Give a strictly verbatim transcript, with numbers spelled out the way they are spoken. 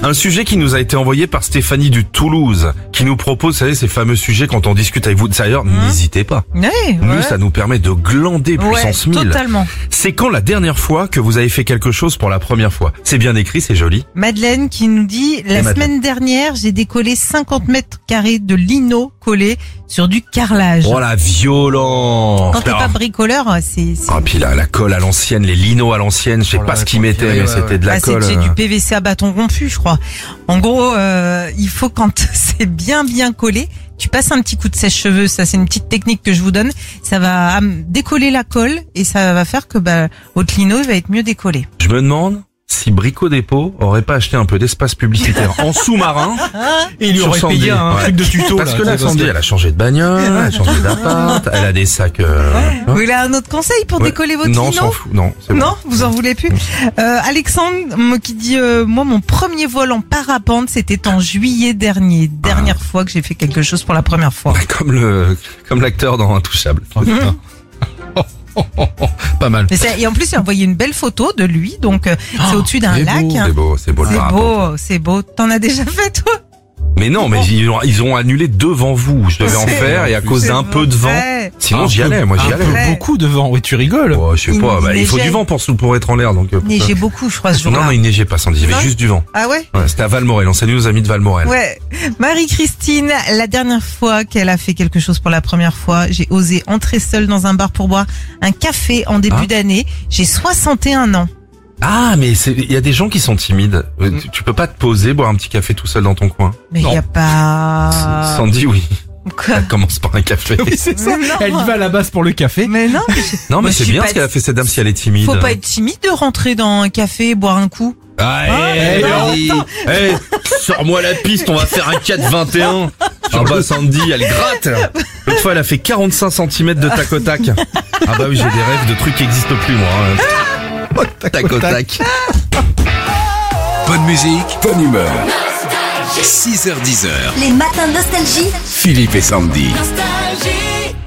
Un sujet qui nous a été envoyé par Stéphanie du Toulouse, qui nous propose, vous savez, ces fameux sujets quand on discute avec vous. D'ailleurs, mmh. n'hésitez pas. Ouais, nous, ouais. ça nous permet de glander puissance ouais, mille. Totalement. C'est quand la dernière fois que vous avez fait quelque chose pour la première fois? C'est bien écrit, c'est joli. Madeleine qui nous dit, la Et semaine Madeleine. dernière, j'ai décollé cinquante mètres carrés de lino collé sur du carrelage. Oh la violence. Quand t'es pas bricoleur, c'est... c'est... Ah, puis la, la colle à l'ancienne, les linos à l'ancienne, je sais Oh pas là, ce qu'ils faut mettaient, tirer, mais ouais, c'était ouais. de la Ah, colle. c'est du P V C à bâton rompu, je crois. En gros, euh, il faut quand c'est bien bien collé, tu passes un petit coup de sèche-cheveux. Ça, c'est une petite technique que je vous donne. Ça va décoller la colle et ça va faire que bah, votre lino il va être mieux décollé. Je me demande si Brico Dépôt aurait pas acheté un peu d'espace publicitaire en sous-marin. Et il lui Sur aurait Sandy. payé un Ouais. truc de tuto. Parce là, que là, tu sais, Sandy, elle a changé de bagnole, elle a changé d'appart, elle a des sacs. Euh, Vous voulez un autre conseil pour ouais. décoller votre Non, on lino? s'en fout. Non, c'est bon. Non, vous en voulez plus. Euh, Alexandre moi, qui dit euh, moi mon premier vol en parapente c'était en juillet dernier, dernière Ah. fois que j'ai fait quelque chose pour la première fois. Comme le, comme l'acteur dans Intouchable. Oh, putain. Pas mal. Mais c'est- et en plus il a envoyé une belle photo de lui, donc euh, c'est Oh, au-dessus d'un c'est lac. beau. C'est beau, c'est beau le C'est parapente. beau, c'est beau. T'en as déjà fait toi? Mais non, mais ils ont, ils ont annulé devant vous. Je devais en C'est faire et à cause C'est d'un peu de vent. vrai. Sinon, Un j'y peu- allais, moi j'y un allais. peu Ouais. beaucoup de vent. Oui, tu rigoles. Ouais, je sais Il- pas, bah, il il faut neigeait. du vent pour, se- pour être en l'air, donc. euh, pour Neigeait ça. beaucoup je crois ce Non, jour-là. non, il neigeait pas, Sandy. Il y avait Non juste du vent. Ah ouais? Ouais, c'était à Valmorel. On salue nos amis de Valmorel. Ouais. Marie-Christine, la dernière fois qu'elle a fait quelque chose pour la première fois, j'ai osé entrer seule dans un bar pour boire un café en début Ah. d'année. J'ai soixante et un ans. Ah, mais c'est- il y a des gens qui sont timides. Euh, Tu, tu peux pas te poser, boire un petit café tout seul dans ton coin. Mais il Non. y a pas... Sandy, oui. Quoi? Elle commence par un café. Oui, c'est ça. Mais non. Elle y va à la base pour le café. Mais non, mais j'ai- Non, mais Moi, c'est je suis bien pas ce qu'elle a fait cette dame si elle est timide. faut pas être timide de rentrer dans un café et boire un coup. Ah, Ah, hey, non, Sandy. Hey, sors-moi la piste, on va faire un quatre vingt et un. Ah bah Sandy, elle gratte. L'autre fois, elle a fait quarante-cinq centimètres de tac au tac. Ah bah oui, j'ai des rêves de trucs qui existent plus, moi. hein. Tac au tac. Bonne musique, bonne humeur. six heures dix heures. Les matins de nostalgie. Philippe et Sandy. Nostalgie.